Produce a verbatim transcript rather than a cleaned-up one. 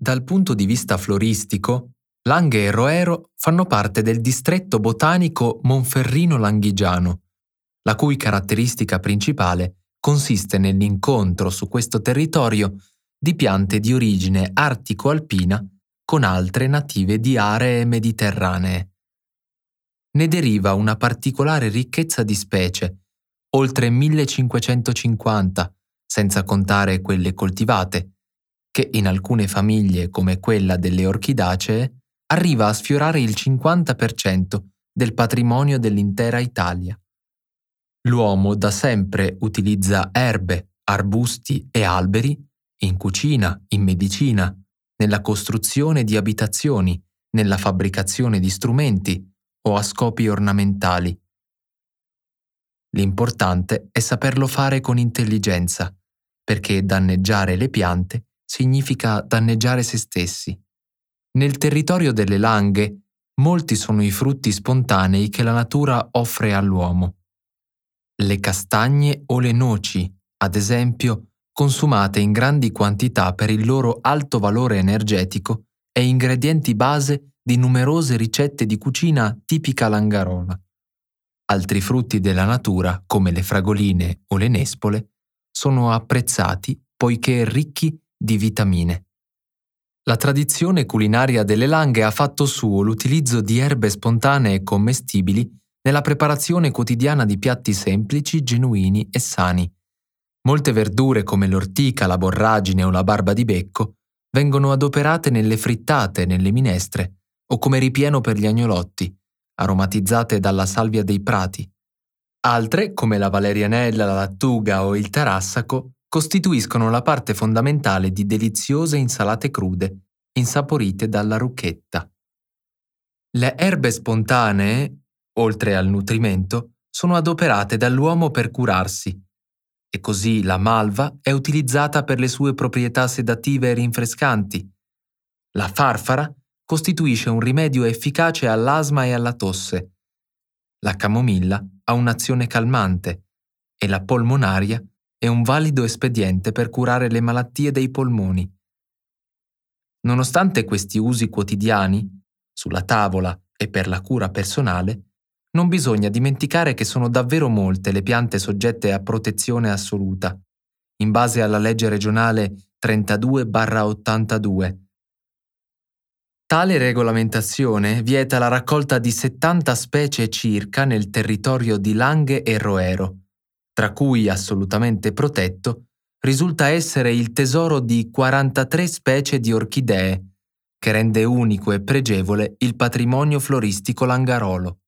Dal punto di vista floristico, Langhe e Roero fanno parte del distretto botanico Monferrino-Langhigiano, la cui caratteristica principale consiste nell'incontro su questo territorio di piante di origine artico-alpina con altre native di aree mediterranee. Ne deriva una particolare ricchezza di specie, oltre millecinquecentocinquanta, senza contare quelle coltivate, che in alcune famiglie come quella delle orchidacee arriva a sfiorare il cinquanta per cento del patrimonio dell'intera Italia. L'uomo da sempre utilizza erbe, arbusti e alberi in cucina, in medicina, nella costruzione di abitazioni, nella fabbricazione di strumenti o a scopi ornamentali. L'importante è saperlo fare con intelligenza, perché danneggiare le piante significa danneggiare se stessi. Nel territorio delle Langhe, molti sono i frutti spontanei che la natura offre all'uomo. Le castagne o le noci, ad esempio, consumate in grandi quantità per il loro alto valore energetico e ingredienti base di numerose ricette di cucina tipica langarola. Altri frutti della natura, come le fragoline o le nespole, sono apprezzati poiché ricchi di vitamine. La tradizione culinaria delle Langhe ha fatto suo l'utilizzo di erbe spontanee commestibili nella preparazione quotidiana di piatti semplici, genuini e sani. Molte verdure come l'ortica, la borragine o la barba di becco vengono adoperate nelle frittate, nelle minestre o come ripieno per gli agnolotti, aromatizzate dalla salvia dei prati. Altre, come la valerianella, la lattuga o il tarassaco, costituiscono la parte fondamentale di deliziose insalate crude, insaporite dalla rucchetta. Le erbe spontanee, oltre al nutrimento, sono adoperate dall'uomo per curarsi, e così la malva è utilizzata per le sue proprietà sedative e rinfrescanti. La farfara costituisce un rimedio efficace all'asma e alla tosse. La camomilla ha un'azione calmante e la polmonaria è un valido espediente per curare le malattie dei polmoni. Nonostante questi usi quotidiani, sulla tavola e per la cura personale, non bisogna dimenticare che sono davvero molte le piante soggette a protezione assoluta, in base alla legge regionale trentadue barra ottantadue. Tale regolamentazione vieta la raccolta di settanta specie circa nel territorio di Langhe e Roero, tra cui assolutamente protetto risulta essere il tesoro di quarantatré specie di orchidee, che rende unico e pregevole il patrimonio floristico langarolo.